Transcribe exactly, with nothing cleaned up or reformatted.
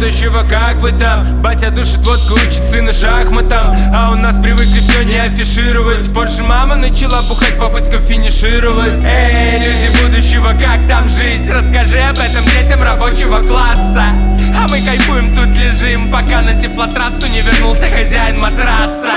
будущего, как вы там? Батя душит водку, учит сына шахматам, а у нас привыкли все не афишировать. Позже мама начала бухать, попытка финишировать. Эй, люди будущего, как там жить? Расскажи об этом детям рабочего класса. А мы кайфуем, тут лежим, пока на теплотрассу не вернулся хозяин матраса.